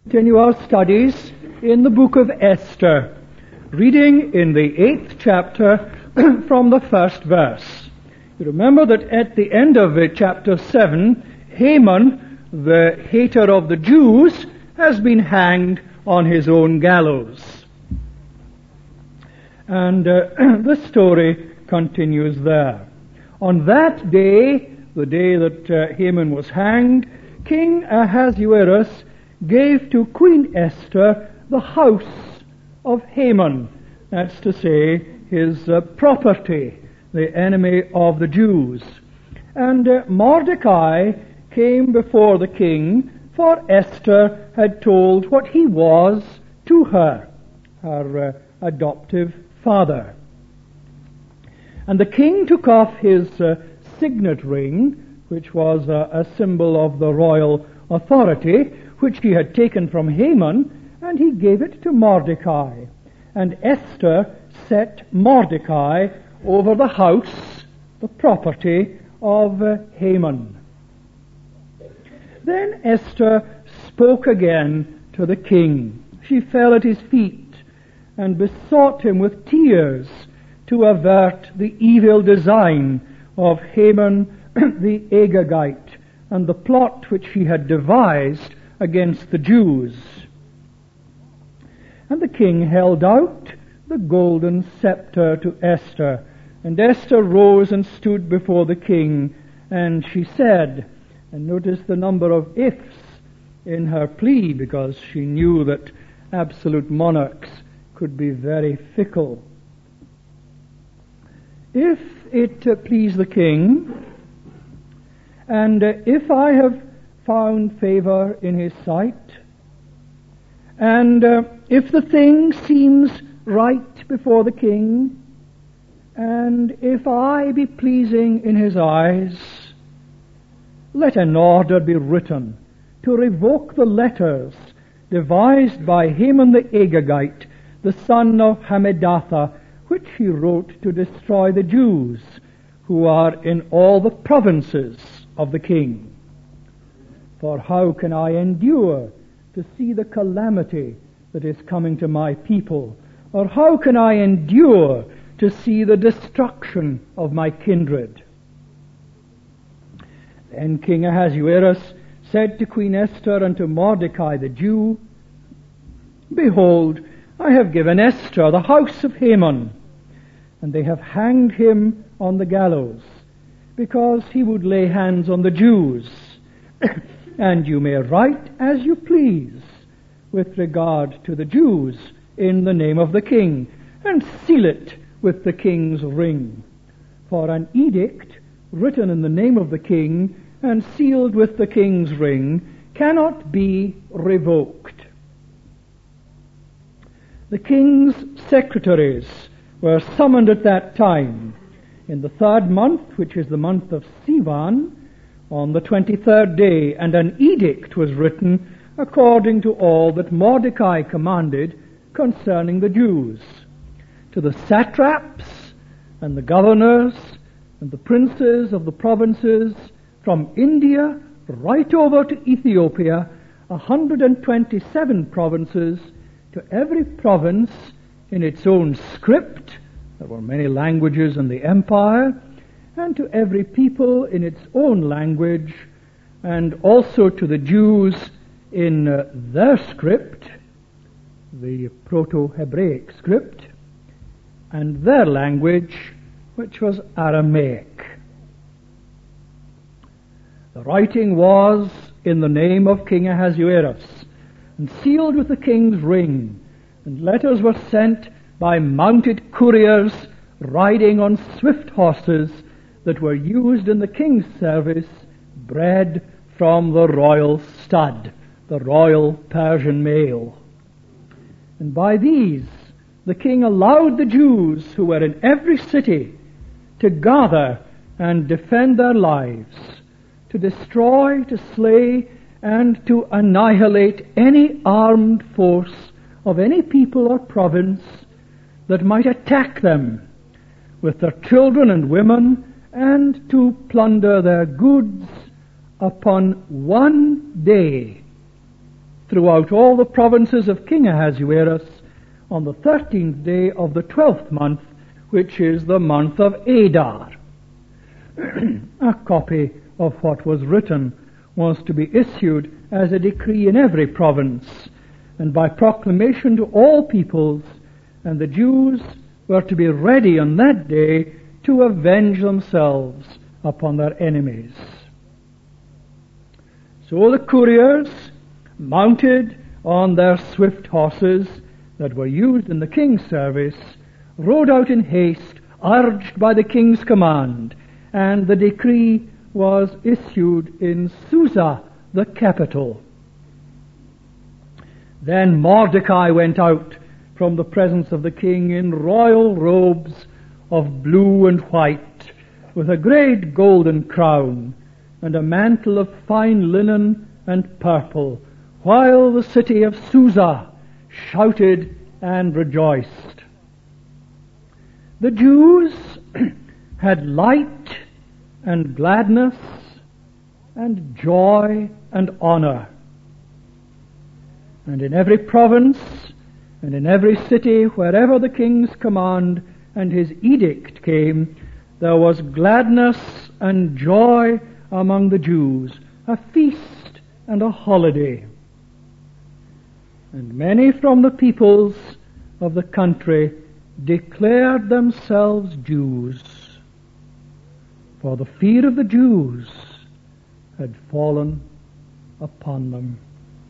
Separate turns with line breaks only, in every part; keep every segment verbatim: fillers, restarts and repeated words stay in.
Continue our studies in the book of Esther, reading in the eighth chapter from the first verse. You remember that at the end of uh, chapter seven, Haman, the hater of the Jews, has been hanged on his own gallows. And uh, the story continues there. On that day, the day that uh, Haman was hanged, King Ahasuerus gave to Queen Esther the house of Haman, that's to say, his uh, property, the enemy of the Jews. And uh, Mordecai came before the king, for Esther had told what he was to her, her uh, adoptive father. And the king took off his uh, signet ring, which was uh, a symbol of the royal authority, which he had taken from Haman, and he gave it to Mordecai. And Esther set Mordecai over the house, the property of uh, Haman. Then Esther spoke again to the king. She fell at his feet and besought him with tears to avert the evil design of Haman the Agagite and the plot which he had devised against the Jews. And the king held out the golden scepter to Esther, and Esther rose and stood before the king, and she said, and notice the number of ifs in her plea, because she knew that absolute monarchs could be very fickle. If it uh, please the king, and uh, if I have found favor in his sight, and uh, if the thing seems right before the king, and if I be pleasing in his eyes, let an order be written to revoke the letters devised by Haman the Agagite, the son of Hammedatha, which he wrote to destroy the Jews who are in all the provinces of the king. For how can I endure to see the calamity that is coming to my people? Or how can I endure to see the destruction of my kindred? Then King Ahasuerus said to Queen Esther and to Mordecai the Jew, Behold, I have given Esther the house of Haman, and they have hanged him on the gallows, because he would lay hands on the Jews. And you may write as you please with regard to the Jews in the name of the king, and seal it with the king's ring. For an edict written in the name of the king and sealed with the king's ring cannot be revoked. The king's secretaries were summoned at that time in the third month, which is the month of Sivan, on the twenty-third day, and an edict was written according to all that Mordecai commanded concerning the Jews, to the satraps and the governors and the princes of the provinces from India right over to Ethiopia, one hundred twenty-seven provinces, to every province in its own script. There were many languages in the empire, and to every people in its own language, and also to the Jews in uh, their script, the Proto-Hebraic script, and their language, which was Aramaic. The writing was in the name of King Ahasuerus, and sealed with the king's ring, and letters were sent by mounted couriers riding on swift horses that were used in the king's service, bred from the royal stud, the royal Persian male. And by these the king allowed the Jews who were in every city to gather and defend their lives, to destroy, to slay, and to annihilate any armed force of any people or province that might attack them with their children and women, and to plunder their goods upon one day throughout all the provinces of King Ahasuerus on the thirteenth day of the twelfth month, which is the month of Adar. A copy of what was written was to be issued as a decree in every province, and by proclamation to all peoples, and the Jews were to be ready on that day to avenge themselves upon their enemies. So the couriers, mounted on their swift horses that were used in the king's service, rode out in haste, urged by the king's command, and the decree was issued in Susa, the capital. Then Mordecai went out from the presence of the king in royal robes of blue and white, with a great golden crown, and a mantle of fine linen and purple, while the city of Susa shouted and rejoiced. The Jews had light and gladness and joy and honor. And in every province and in every city, wherever the king's command and his edict came, there was gladness and joy among the Jews, a feast and a holiday. And many from the peoples of the country declared themselves Jews, for the fear of the Jews had fallen upon them.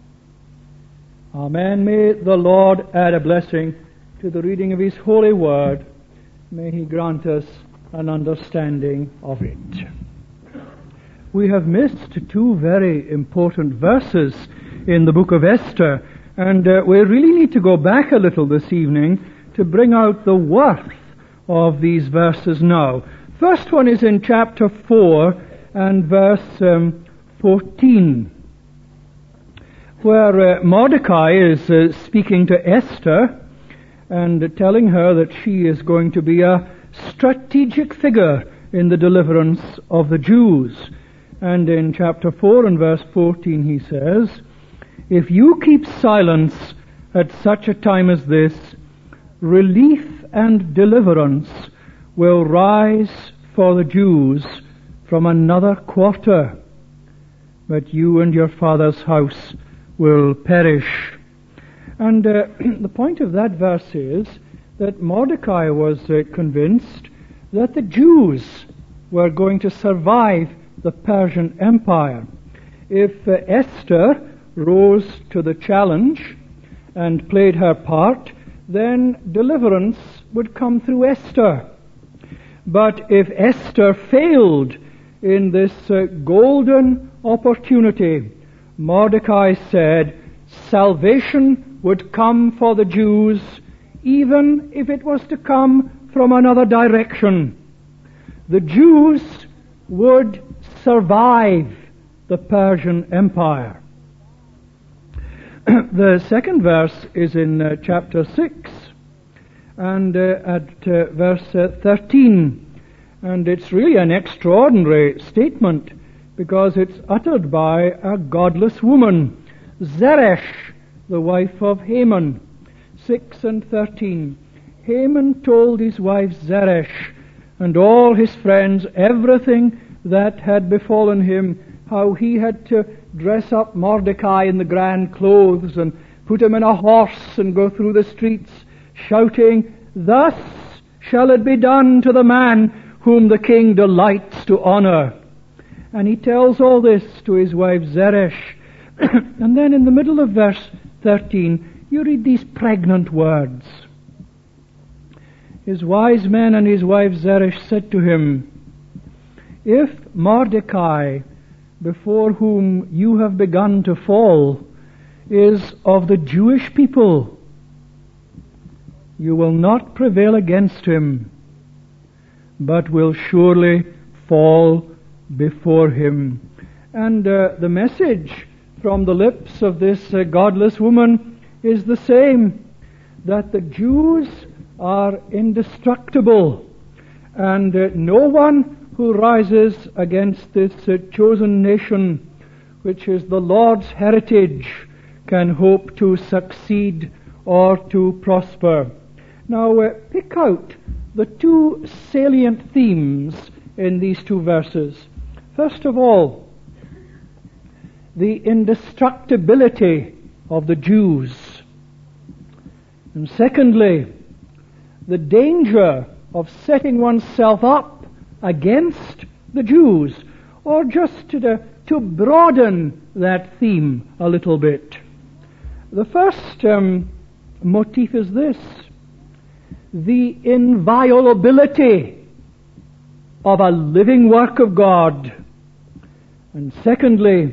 Amen. May the Lord add a blessing to the reading of His holy word. May He grant us an understanding of it. We have missed two very important verses in the book of Esther, and uh, we really need to go back a little this evening to bring out the worth of these verses now. First one is in chapter four and verse um, fourteen, where uh, Mordecai is uh, speaking to Esther and telling her that she is going to be a strategic figure in the deliverance of the Jews. And in chapter four and verse fourteen he says, "If you keep silence at such a time as this, relief and deliverance will rise for the Jews from another quarter, but you and your father's house will perish." And uh, the point of that verse is that Mordecai was uh, convinced that the Jews were going to survive the Persian Empire. If uh, Esther rose to the challenge and played her part, then deliverance would come through Esther. But if Esther failed in this uh, golden opportunity, Mordecai said salvation would come for the Jews, even if it was to come from another direction. The Jews would survive the Persian Empire. The second verse is in uh, chapter six and uh, at uh, verse uh, thirteen, and it's really an extraordinary statement because it's uttered by a godless woman, Zeresh, the wife of Haman. six and thirteen. Haman told his wife Zeresh and all his friends everything that had befallen him, how he had to dress up Mordecai in the grand clothes and put him in a horse and go through the streets shouting, "Thus shall it be done to the man whom the king delights to honor." And he tells all this to his wife Zeresh. And then in the middle of verse thirteen, you read these pregnant words. His wise men and his wife Zeresh said to him, "If Mordecai, before whom you have begun to fall, is of the Jewish people, you will not prevail against him, but will surely fall before him." And uh, the message from the lips of this uh, godless woman is the same, that the Jews are indestructible, and uh, no one who rises against this uh, chosen nation, which is the Lord's heritage, can hope to succeed or to prosper. Now, uh, pick out the two salient themes in these two verses. First of all, the indestructibility of the Jews. And secondly, the danger of setting oneself up against the Jews, or just to, to broaden that theme a little bit. The first um, motif is this: the inviolability of a living work of God. And secondly,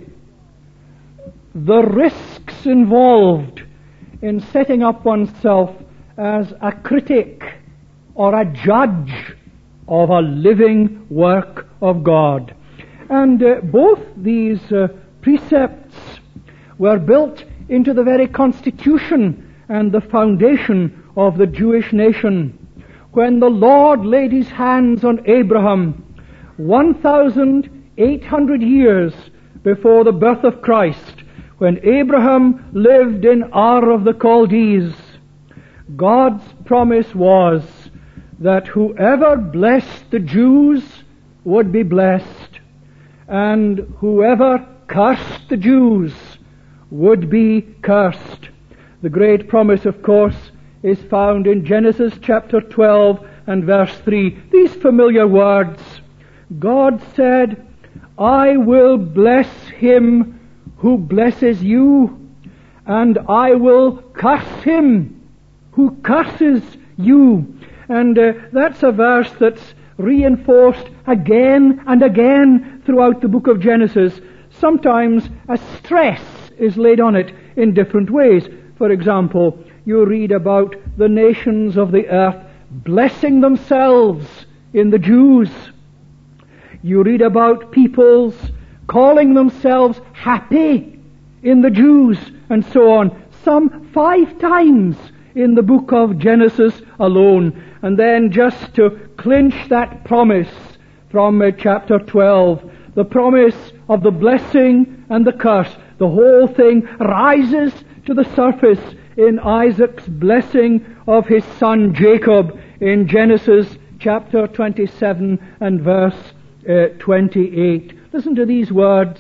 the risks involved in setting up oneself as a critic or a judge of a living work of God. And uh, both these uh, precepts were built into the very constitution and the foundation of the Jewish nation. When the Lord laid his hands on Abraham one thousand eight hundred years before the birth of Christ, when Abraham lived in Ur of the Chaldees, God's promise was that whoever blessed the Jews would be blessed, and whoever cursed the Jews would be cursed. The great promise, of course, is found in Genesis chapter twelve and verse three. These familiar words. God said, "I will bless him who blesses you, and I will curse him who curses you." And uh, that's a verse that's reinforced again and again throughout the book of Genesis. Sometimes a stress is laid on it in different ways. For example, you read about the nations of the earth blessing themselves in the Jews. You read about peoples calling themselves happy in the Jews, and so on. Some five times in the book of Genesis alone. And then just to clinch that promise from uh, chapter twelve, the promise of the blessing and the curse, the whole thing rises to the surface in Isaac's blessing of his son Jacob in Genesis chapter twenty-seven and verse uh, twenty-eight. Listen to these words.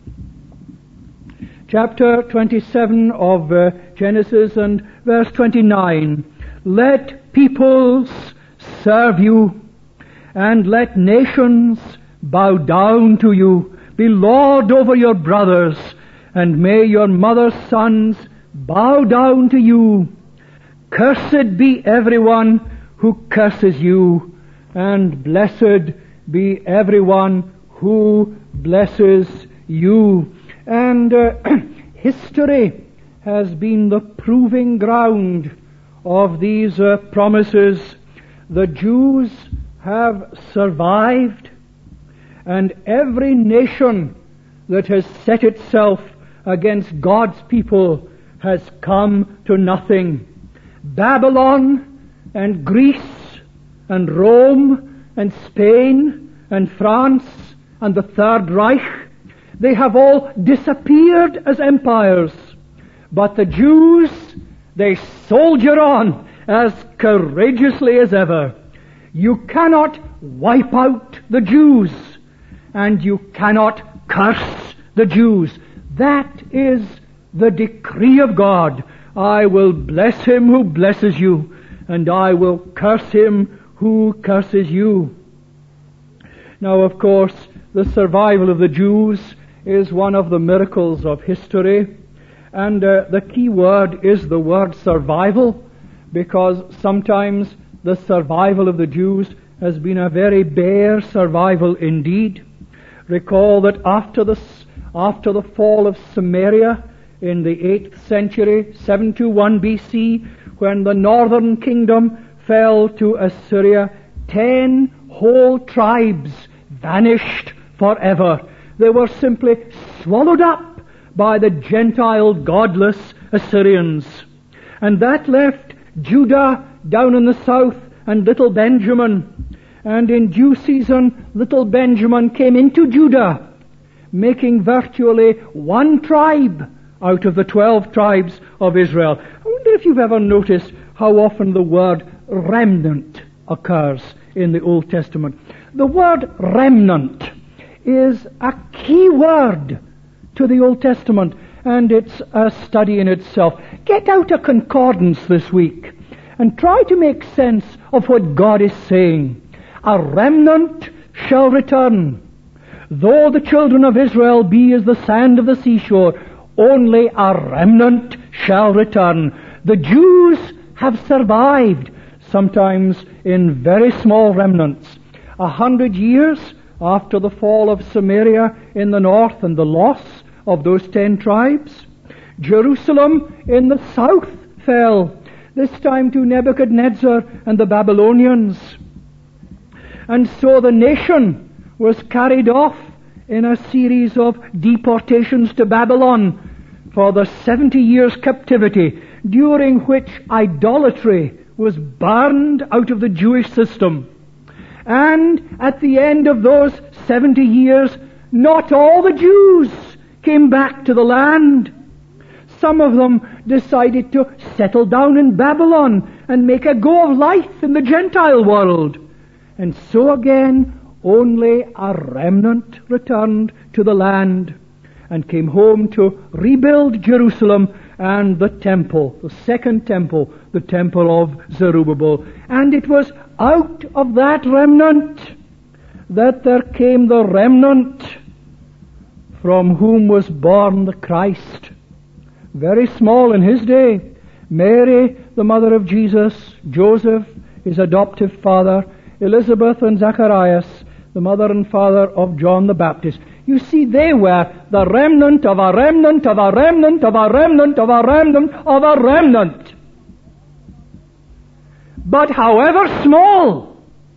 Chapter twenty-seven of uh, Genesis and verse twenty-nine. Let peoples serve you, and let nations bow down to you. Be lord over your brothers, and may your mother's sons bow down to you. Cursed be everyone who curses you, and blessed be everyone who blesses you. And uh, history has been the proving ground of these uh, promises. The Jews have survived, and every nation that has set itself against God's people has come to nothing. Babylon and Greece and Rome and Spain and France and the Third Reich, they have all disappeared as empires. But the Jews, they soldier on as courageously as ever. You cannot wipe out the Jews, and you cannot curse the Jews. That is the decree of God. I will bless him who blesses you, and I will curse him who curses you. Now, of course, the survival of the Jews is one of the miracles of history. And uh, the key word is the word survival, because sometimes the survival of the Jews has been a very bare survival indeed. Recall that after the, after the fall of Samaria in the eighth century, seven twenty-one B C, when the northern kingdom fell to Assyria, ten whole tribes vanished forever. They were simply swallowed up by the Gentile godless Assyrians. And that left Judah down in the south and little Benjamin. And in due season, little Benjamin came into Judah, making virtually one tribe out of the twelve tribes of Israel. I wonder if you've ever noticed how often the word remnant occurs in the Old Testament. The word remnant is a key word to the Old Testament, and it's a study in itself. Get out a concordance this week and try to make sense of what God is saying. A remnant shall return. Though the children of Israel be as the sand of the seashore, only a remnant shall return. The Jews have survived, sometimes in very small remnants. A hundred years after the fall of Samaria in the north and the loss of those ten tribes, Jerusalem in the south fell, this time to Nebuchadnezzar and the Babylonians. And so the nation was carried off in a series of deportations to Babylon for the seventy years captivity, during which idolatry was burned out of the Jewish system. And at the end of those seventy years, not all the Jews came back to the land. Some of them decided to settle down in Babylon and make a go of life in the Gentile world. And so again, only a remnant returned to the land and came home to rebuild Jerusalem and the temple, the second temple, the temple of Zerubbabel. And it was out of that remnant that there came the remnant from whom was born the Christ. Very small in his day. Mary, the mother of Jesus, Joseph, his adoptive father, Elizabeth and Zacharias, the mother and father of John the Baptist. You see, they were the remnant of a remnant of a remnant of a remnant of a remnant of a remnant. But however small,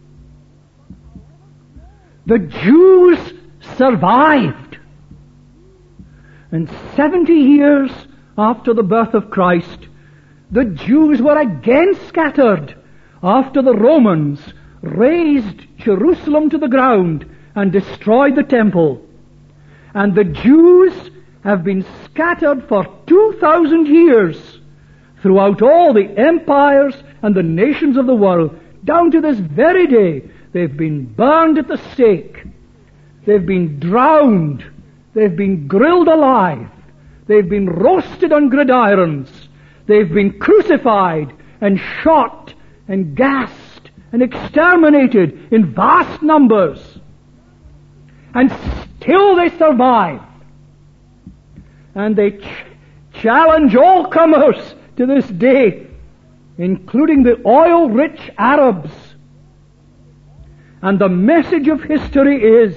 the Jews survived. And seventy years after the birth of Christ, the Jews were again scattered after the Romans razed Jerusalem to the ground and destroyed the temple. And the Jews have been scattered for two thousand years throughout all the empires and the nations of the world. Down to this very day, they've been burned at the stake. They've been drowned. They've been grilled alive. They've been roasted on gridirons. They've been crucified and shot and gassed and exterminated in vast numbers. And still they survive. And they ch- challenge all comers to this day, including the oil-rich Arabs. And the message of history is,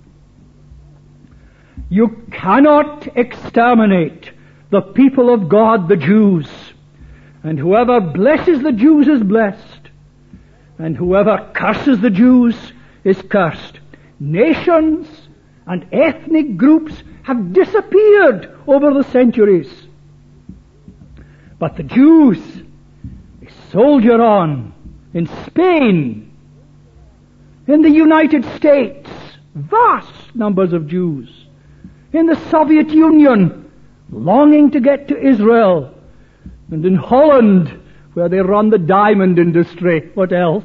you cannot exterminate the people of God, the Jews. And whoever blesses the Jews is blessed. And whoever curses the Jews is cursed. Nations and ethnic groups have disappeared over the centuries. But the Jews, they soldier on in Spain, in the United States, vast numbers of Jews. In the Soviet Union, longing to get to Israel. And in Holland, where they run the diamond industry. What else?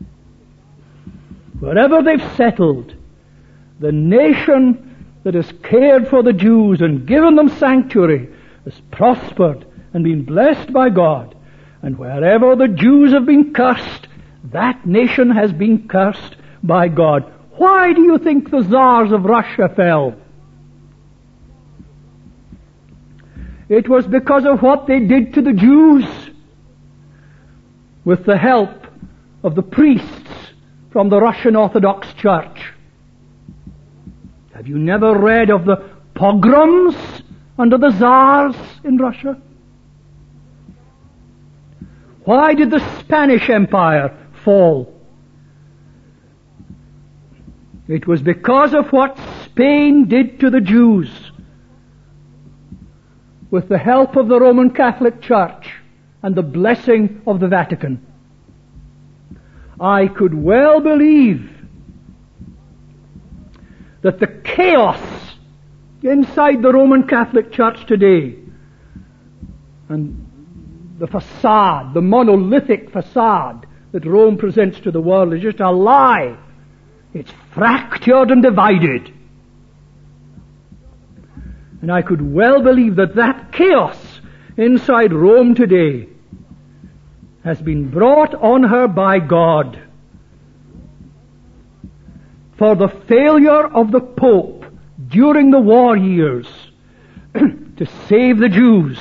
Wherever they've settled, the nation that has cared for the Jews and given them sanctuary has prospered and been blessed by God. And wherever the Jews have been cursed, that nation has been cursed by God. Why do you think the Tsars of Russia fell? It was because of what they did to the Jews with the help of the priests from the Russian Orthodox Church. Have you never read of the pogroms under the Tsars in Russia? Why did the Spanish Empire fall? It was because of what Spain did to the Jews with the help of the Roman Catholic Church and the blessing of the Vatican. I could well believe that the chaos inside the Roman Catholic Church today And the facade, the monolithic facade that Rome presents to the world is just a lie. It's fractured and divided. And I could well believe that that chaos inside Rome today has been brought on her by God for the failure of the Pope during the war years to save the Jews.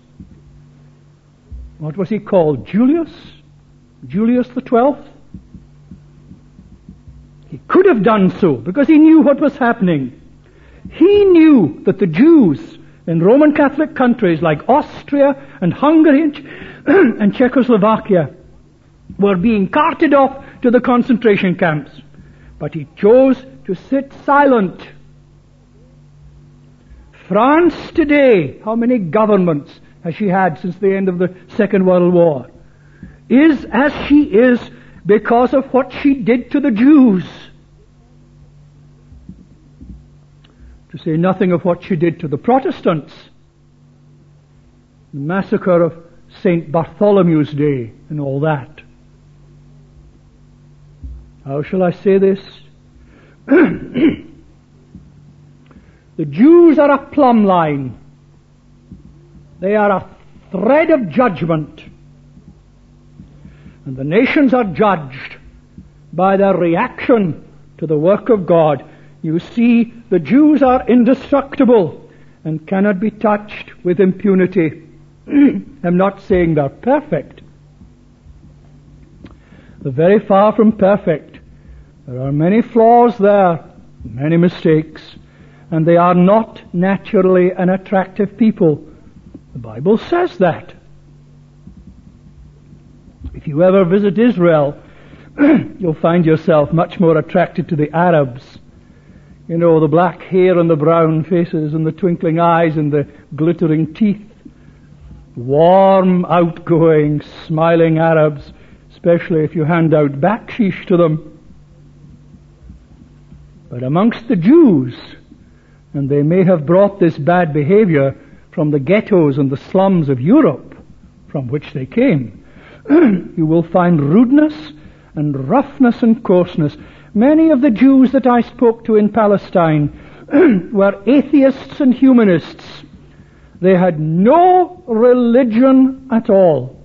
What was he called? Julius? Julius the twelfth? He could have done so because he knew what was happening. He knew that the Jews in Roman Catholic countries like Austria and Hungary and Czechoslovakia were being carted off to the concentration camps. But he chose to sit silent. France today, how many governments has she had since the end of the Second World War? Is as she is because of what she did to the Jews. To say nothing of what she did to the Protestants. The massacre of Saint Bartholomew's Day and all that. How shall I say this? The Jews are a plumb line. They are a thread of judgment. And the nations are judged by their reaction to the work of God. You see, the Jews are indestructible and cannot be touched with impunity. I'm not saying they're perfect. They're very far from perfect. There are many flaws there, many mistakes, and they are not naturally an attractive people. The Bible says that. If you ever visit Israel, you'll find yourself much more attracted to the Arabs. You know, the black hair and the brown faces and the twinkling eyes and the glittering teeth. Warm, outgoing, smiling Arabs, especially if you hand out bakshish to them. But amongst the Jews, and they may have brought this bad behavior from the ghettos and the slums of Europe from which they came, you will find rudeness and roughness and coarseness. Many of the Jews that I spoke to in Palestine were atheists and humanists. They had no religion at all.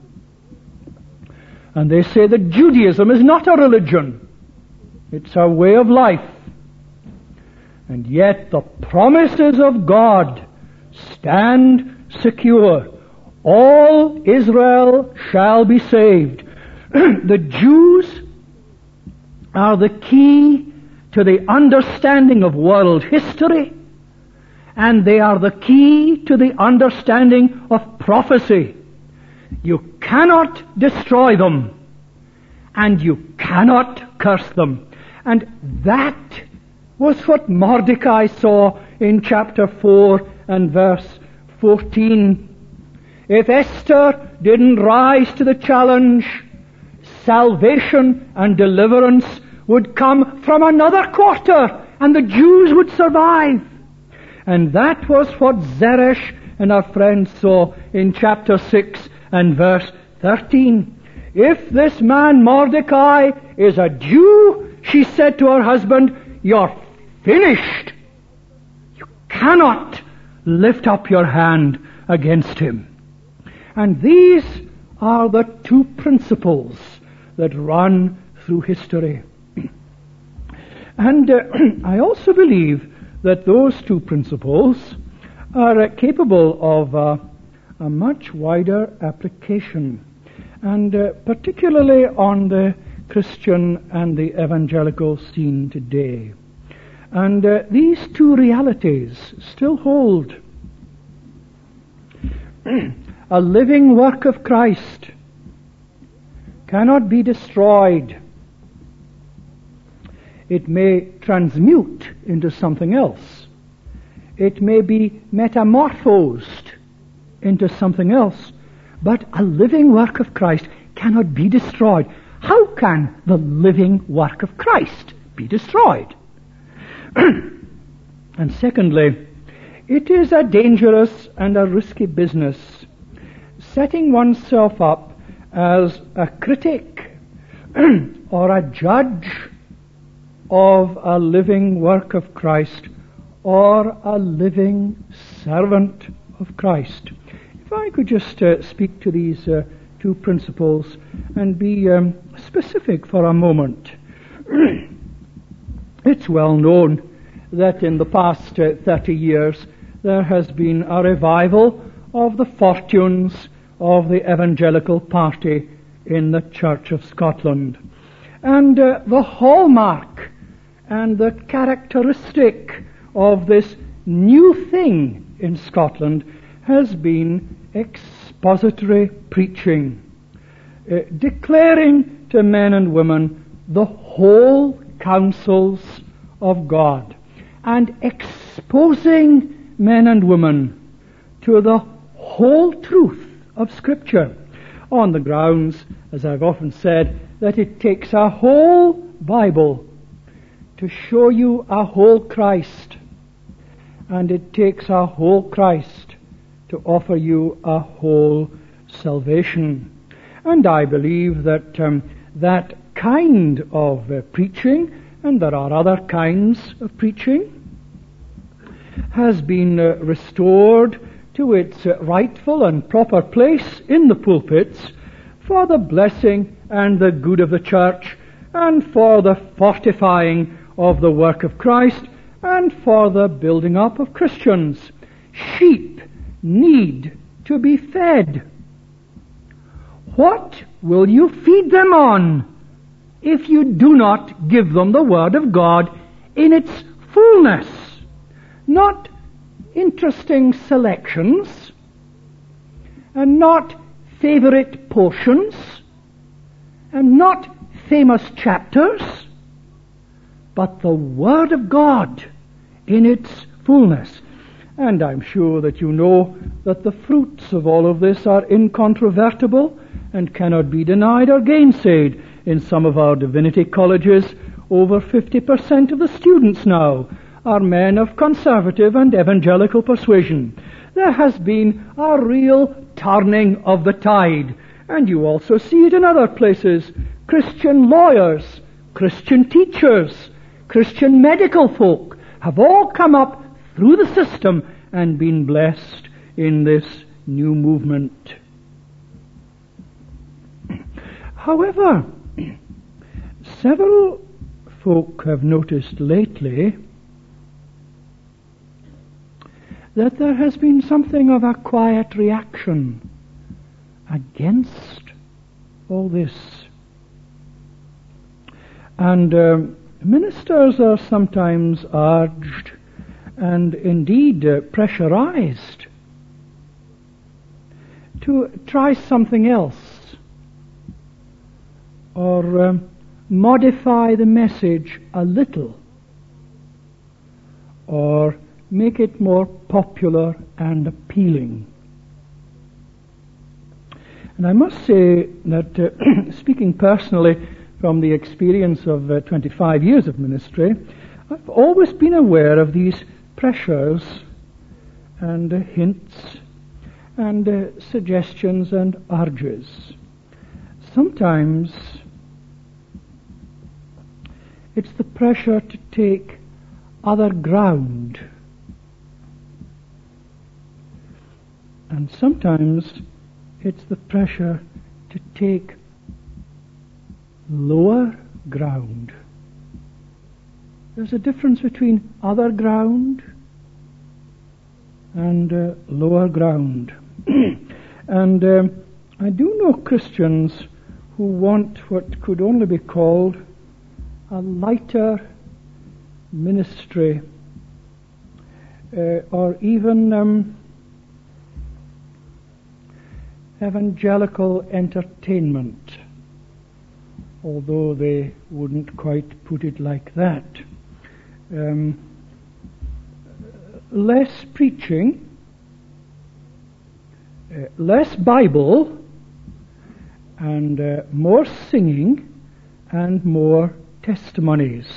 And they say that Judaism is not a religion. It's a way of life. And yet the promises of God stand secure. All Israel shall be saved. The Jews are the key to the understanding of world history, and they are the key to the understanding of prophecy. You cannot destroy them, and you cannot curse them. And that was what Mordecai saw in chapter four and verse fourteen. If Esther didn't rise to the challenge, salvation and deliverance would come from another quarter, and the Jews would survive. And that was what Zeresh and our friends saw in chapter six and verse thirteen. If this man Mordecai is a Jew, she said to her husband, you're finished. You cannot lift up your hand against him. And these are the two principles that run through history. And uh, I also believe that those two principles are uh, capable of uh, a much wider application, and uh, particularly on the Christian and the evangelical scene today. And uh, these two realities still hold. A living work of Christ cannot be destroyed. It may transmute into something else. It may be metamorphosed into something else. But a living work of Christ cannot be destroyed. How can the living work of Christ be destroyed? And secondly, it is a dangerous and a risky business setting oneself up as a critic or a judge of a living work of Christ or a living servant of Christ. If I could just uh, speak to these uh, two principles and be um, specific for a moment. It's well known that in the past uh, thirty years there has been a revival of the fortunes of the evangelical party in the Church of Scotland. And uh, the hallmark and the characteristic of this new thing in Scotland has been expository preaching, uh, declaring to men and women the whole counsels of God and exposing men and women to the whole truth of Scripture on the grounds, as I've often said, that it takes a whole Bible to show you a whole Christ, and it takes a whole Christ to offer you a whole salvation. And I believe that um, that kind of uh, preaching, and there are other kinds of preaching, has been uh, restored to its uh, rightful and proper place in the pulpits for the blessing and the good of the church, and for the fortifying of the work of Christ, and for the building up of Christians. Sheep need to be fed. What will you feed them on if you do not give them the Word of God in its fullness? Not interesting selections, and not favorite portions, and not famous chapters, but the Word of God in its fullness. And I'm sure that you know that the fruits of all of this are incontrovertible and cannot be denied or gainsaid. In some of our divinity colleges, over fifty percent of the students now are men of conservative and evangelical persuasion. There has been a real turning of the tide, and you also see it in other places. Christian lawyers, Christian teachers, Christian medical folk have all come up through the system and been blessed in this new movement. However, several folk have noticed lately that there has been something of a quiet reaction against all this. And uh, ministers are sometimes urged and indeed uh, pressurized to try something else, or um, modify the message a little, or make it more popular and appealing. And I must say that, uh, speaking personally from the experience of uh, twenty-five years of ministry, I've always been aware of these pressures and uh, hints and uh, suggestions and urges. Sometimes it's the pressure to take other ground, and sometimes it's the pressure to take lower ground. There's a difference between other ground and uh, lower ground. And um, I do know Christians who want what could only be called a lighter ministry, uh, or even um, evangelical entertainment, although they wouldn't quite put it like that. Um, less preaching, uh, less Bible, and uh, more singing and more testimonies.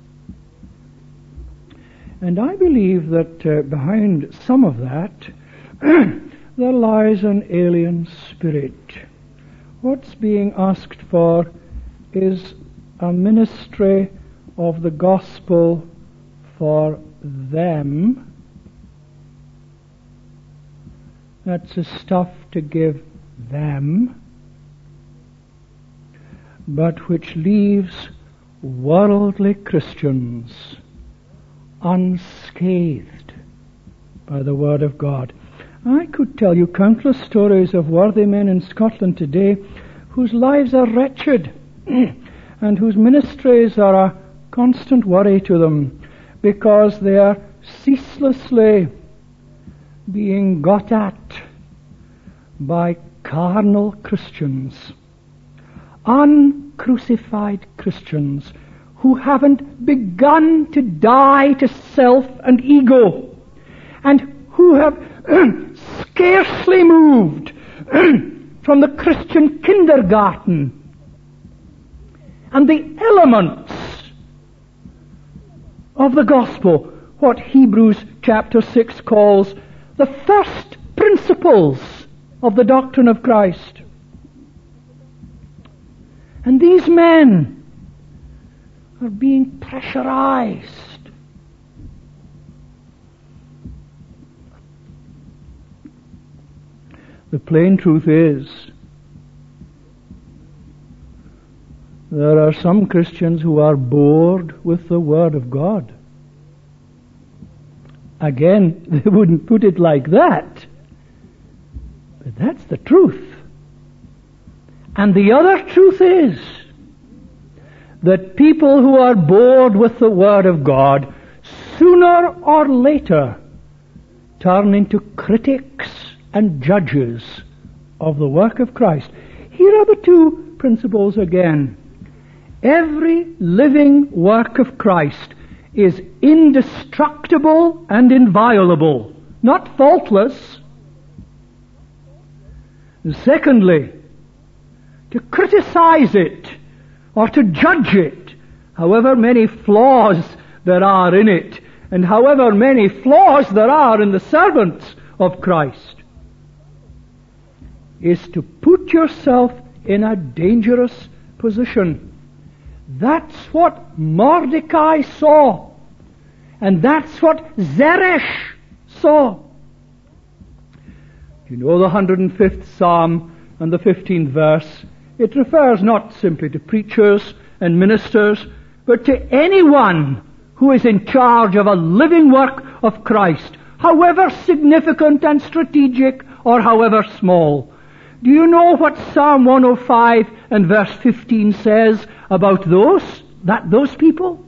And I believe that uh, behind some of that there lies an alien spirit. Spirit. What's being asked for is a ministry of the gospel for them. That's the stuff to give them, but which leaves worldly Christians unscathed by the Word of God. I could tell you countless stories of worthy men in Scotland today whose lives are wretched and whose ministries are a constant worry to them because they are ceaselessly being got at by carnal Christians, uncrucified Christians who haven't begun to die to self and ego, and who have scarcely moved from the Christian kindergarten and the elements of the gospel, what Hebrews chapter six calls the first principles of the doctrine of Christ. And these men are being pressurized. The plain truth is, there are some Christians who are bored with the Word of God. Again, they wouldn't put it like that, but that's the truth. And the other truth is that people who are bored with the Word of God sooner or later turn into critics and judges of the work of Christ. Here are the two principles again. Every living work of Christ is indestructible and inviolable, not faultless. And secondly, to criticize it or to judge it, however many flaws there are in it, and however many flaws there are in the servants of Christ, is to put yourself in a dangerous position. That's what Mordecai saw, and that's what Zeresh saw. You know the one hundred fifth Psalm and the fifteenth verse. It refers not simply to preachers and ministers, but to anyone who is in charge of a living work of Christ, however significant and strategic or however small. Do you know what Psalm one oh five and verse fifteen says about those, that those people?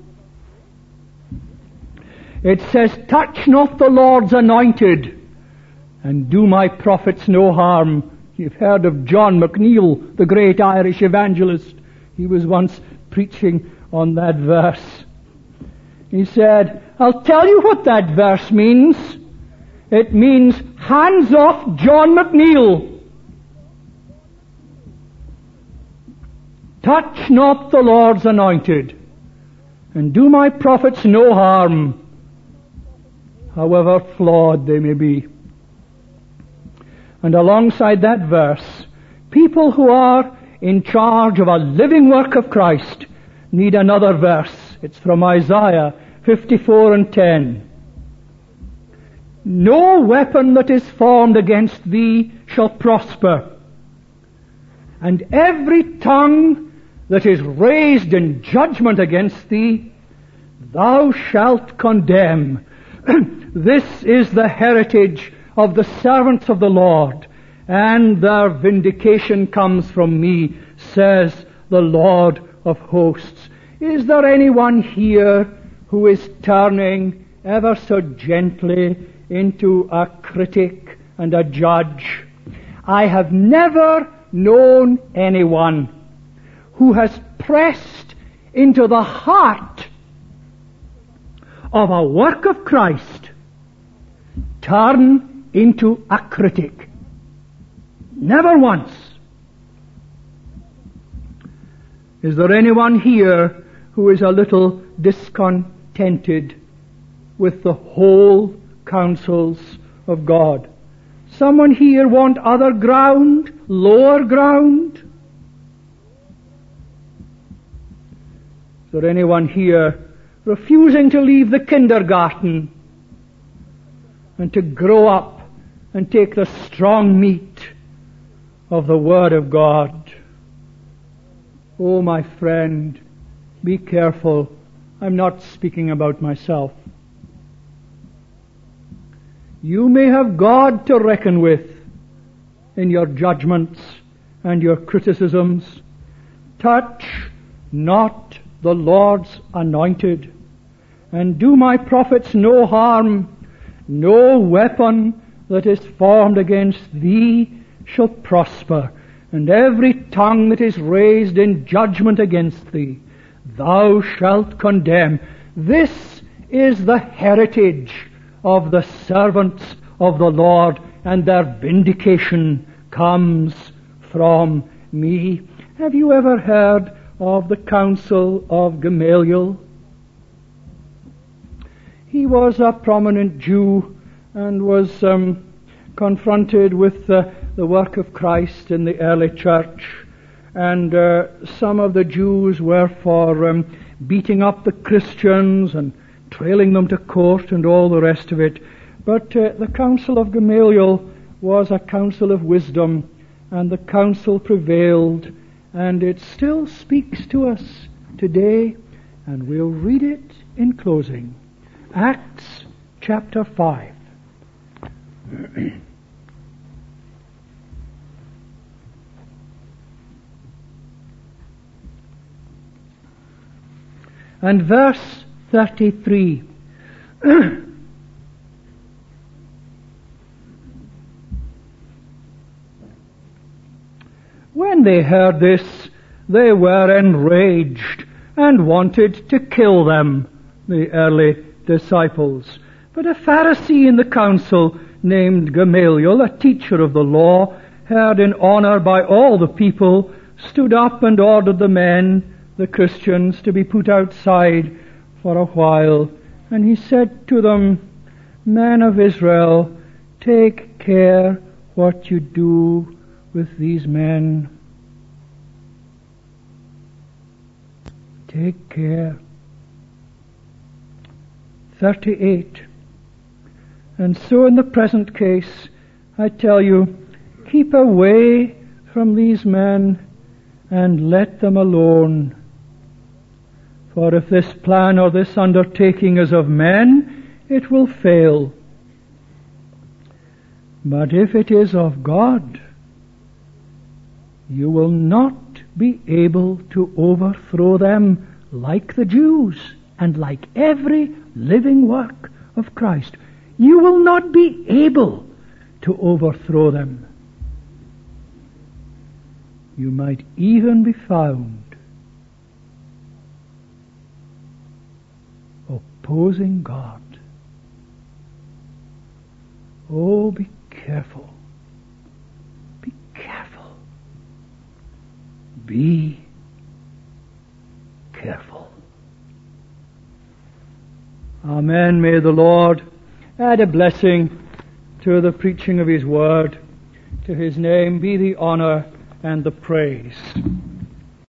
It says, "Touch not the Lord's anointed, and do my prophets no harm." You've heard of John McNeill, the great Irish evangelist. He was once preaching on that verse. He said, "I'll tell you what that verse means. It means hands off John McNeill. Touch not the Lord's anointed, and do my prophets no harm, however flawed they may be." And alongside that verse, people who are in charge of a living work of Christ need another verse. It's from Isaiah fifty-four and ten. "No weapon that is formed against thee shall prosper, and every tongue that is raised in judgment against thee, thou shalt condemn. This is the heritage of the servants of the Lord, and their vindication comes from me, says the Lord of hosts." Is there anyone here who is turning ever so gently into a critic and a judge? I have never known anyone who has pressed into the heart of a work of Christ turn into a critic. Never once. Is there anyone here who is a little discontented with the whole counsels of God? Someone here want other ground, lower ground? Is there anyone here refusing to leave the kindergarten and to grow up and take the strong meat of the Word of God? Oh, my friend, be careful. I'm not speaking about myself. You may have God to reckon with in your judgments and your criticisms. Touch not the Lord's anointed, and do my prophets no harm. No weapon that is formed against thee shall prosper, and every tongue that is raised in judgment against thee thou shalt condemn. This is the heritage of the servants of the Lord, and their vindication comes from me. Have you ever heard of the Council of Gamaliel? He was a prominent Jew and was um, confronted with uh, the work of Christ in the early church. And uh, some of the Jews were for um, beating up the Christians and trailing them to court and all the rest of it. But uh, the Council of Gamaliel was a council of wisdom, and the council prevailed, and it still speaks to us today, and we'll read it in closing. Acts chapter five. And verse thirty-three. When they heard this, they were enraged and wanted to kill them, the early disciples. But a Pharisee in the council, named Gamaliel, a teacher of the law, held in honor by all the people, stood up and ordered the men, the Christians, to be put outside for a while. And he said to them, Men of Israel, take care what you do with these men. Take care. thirty-eight. And so in the present case, I tell you, keep away from these men and let them alone. For if this plan or this undertaking is of men, it will fail. But if it is of God, you will not be able to overthrow them like the Jews and like every living work of Christ. You will not be able to overthrow them. You might even be found opposing God. Oh, be careful. Be careful. Be careful. Amen. May the Lord add a blessing to the preaching of His Word. To His name be the honor and the praise.